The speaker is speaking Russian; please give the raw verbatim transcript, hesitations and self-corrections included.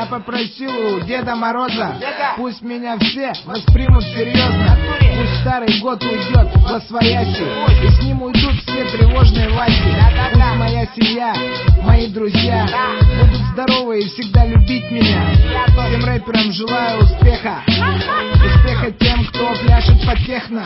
попросил у Деда Мороза, пусть меня все воспримут серьезно. Пусть старый год уйдет восвояси, и с ним уйдут все тревожные власти. Пусть моя семья, мои друзья будут здоровы и всегда любить меня. Всем рэперам желаю успеха, успеха тем, кто пляшет под техно.